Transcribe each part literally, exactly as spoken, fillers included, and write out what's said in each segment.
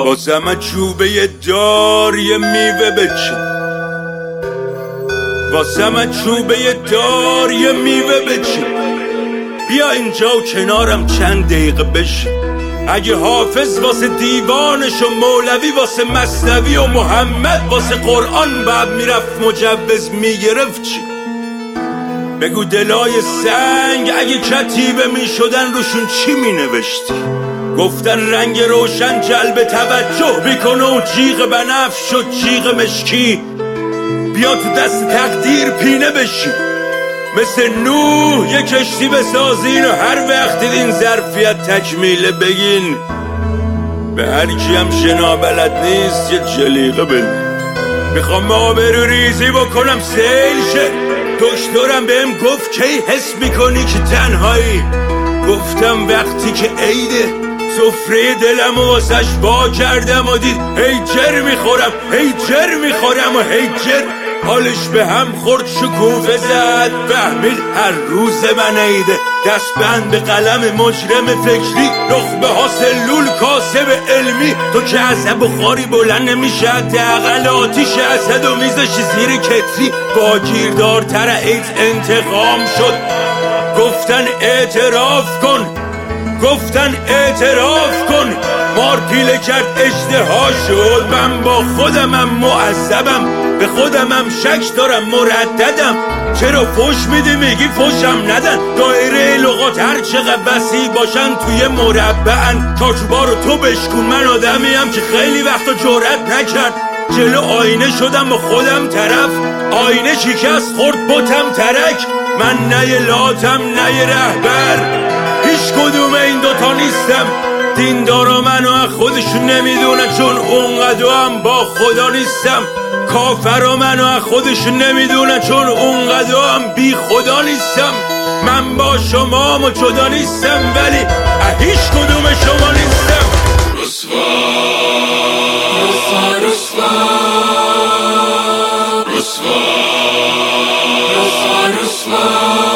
واسمه چوبه دار یه میوه بچین، واسمه چوبه دار یه میوه بچین، بیا اینجا و کنارم چند دقیقه بشین. اگه حافظ واسه دیوانش و مولوی واسه مثنوی و محمد واسه قرآن بعد میرفت مجوز میگرفت چی؟ بگو دلای سنگ اگه کتیبه میشدن روشون چی مینوشتی؟ گفتن رنگ روشن جلب توجه میکنه و جیغ بنفش و جیغ مشکی، بیا تو دست تقدیر پینه بشی، مثل نوح یه کشتی بسازین و هر وقت دیدین ظرفیت تکمیله بگین. به هر کی هم شنا بلد نیست یه جلیقه بدین. میخوام آبرو ریزی بکنم سیل شه، دکترم بهم گفت کی حس میکنی که تنهایی؟ گفتم وقتی که عیده، سفره دلم و واسش وا کردم و دید هی جر میخورم هی جر میخورم و هی جر حالش به هم خورد، شکوفه زد، فهمید هر روز من عیده. دست بند به قلم مجرم فکری، نخبه ها سلول کاسب علمی. تو که از بخاری بلند نمیشه، حداقل آتیش اسد و میزش زیر کتری. با گیردارتر ایت انتقام شد، گفتن اعتراف کن، گفتن اعتراف کن. مار پیله کرد اشتها شد، من با خودمم معذبم، به خودمم شک دارم مرددم. چرا فوش میدی میگی فوشم ندن؟ دایره لغات هر چقدر وسیع باشن توی مربعن. چارچوبا رو تو بشکن، من آدمیم که خیلی وقتا جرأت نکرد. جلو آینه شدم با خودم طرف، آینه شکست خورد بتم ترک. من نه یه لاتم نه یه رهبر، هیچ کدوم این دوتا نیستم. دیندارا منو خودشون نمیدونن، چون اونقدر هم با خدا نیستم. کافرا منو خودشون نمیدونن، چون اونقدر هم بی خدا نیستم. من با شما و جدا نیستم، ولی هیچ کدوم شما نیستم. رسوا رسوا رسوا رسوا رسوا رسوا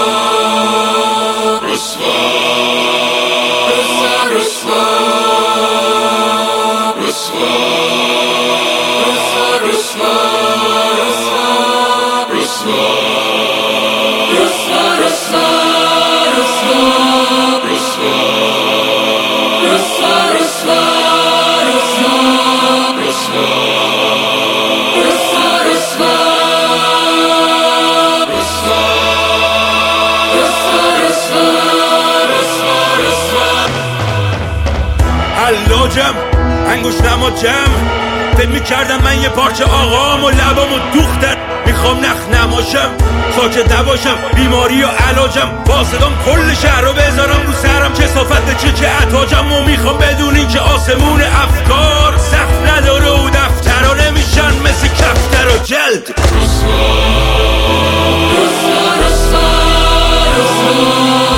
حلاجم انگوش نما جمع، فکر میکردم من یه پارچه آقام و لبامو دوختن. میخوام نخ نماشم، ساکت نباشم، بیماری و علاجم. واسدام کل شهر رو بذارم رو سرم، کثافت چه که عطاجم. و میخوام بدونین که آسمون افکار سقف نداره و دفترها نمیشن مثل کفتر و جلد. رسوا رسوا رسوا رسوا